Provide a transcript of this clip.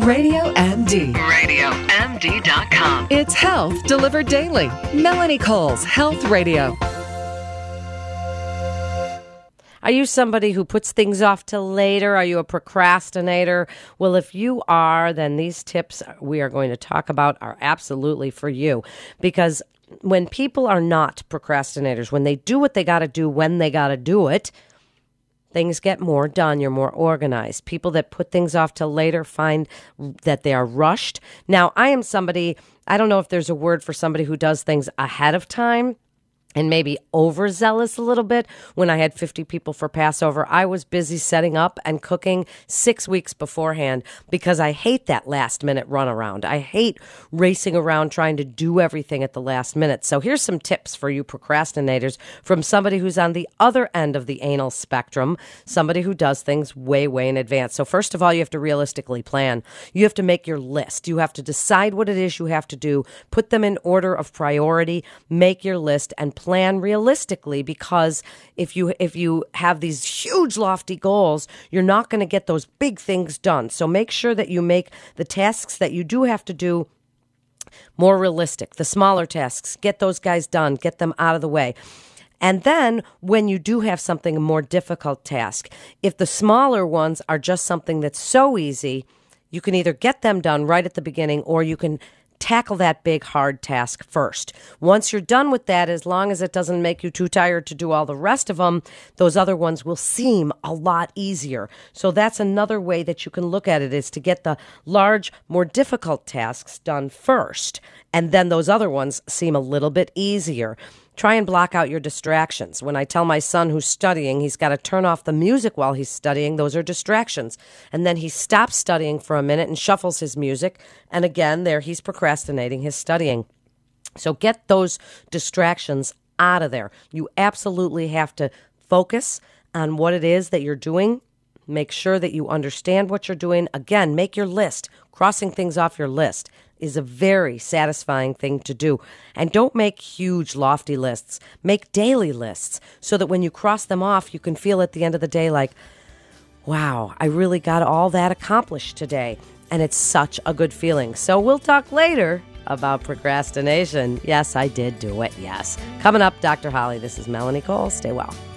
Radio MD. RadioMD.com. It's health delivered daily. Melanie Cole's Health Radio. Are you somebody who puts things off till later? Are you a procrastinator? Well, if you are, then these tips we are going to talk about are absolutely for you. Because when people are not procrastinators, when they do what they got to do when they got to do it, things get more done. You're more organized. People that put things off till later find that they are rushed. Now, I am somebody, I don't know if there's a word for somebody who does things ahead of time and maybe overzealous a little bit. When I had 50 people for Passover, I was busy setting up and cooking 6 weeks beforehand because I hate that last minute runaround. I hate racing around trying to do everything at the last minute. So here's some tips for you procrastinators from somebody who's on the other end of the anal spectrum, somebody who does things way, way in advance. So first of all, you have to realistically plan. You have to make your list. You have to decide what it is you have to do, put them in order of priority, make your list, and plan realistically, because if you have these huge lofty goals, you're not going to get those big things done. So make sure that you make the tasks that you do have to do more realistic. The smaller tasks, get those guys done, get them out of the way. And then when you do have something, a more difficult task, if the smaller ones are just something that's so easy, you can either get them done right at the beginning, or you can tackle that big, hard task first. Once you're done with that, as long as it doesn't make you too tired to do all the rest of them, those other ones will seem a lot easier. So that's another way that you can look at it, is to get the large, more difficult tasks done first, and then those other ones seem a little bit easier. Try and block out your distractions. When I tell my son who's studying, he's got to turn off the music while he's studying, those are distractions. And then he stops studying for a minute and shuffles his music. And again, there he's procrastinating his studying. So get those distractions out of there. You absolutely have to focus on what it is that you're doing. Make sure that you understand what you're doing. Again, make your list. Crossing things off your list is a very satisfying thing to do. And don't make huge, lofty lists. Make daily lists so that when you cross them off, you can feel at the end of the day like, wow, I really got all that accomplished today. And it's such a good feeling. So we'll talk later about procrastination. Yes, I did do it. Yes. Coming up, Dr. Holly. This is Melanie Cole. Stay well.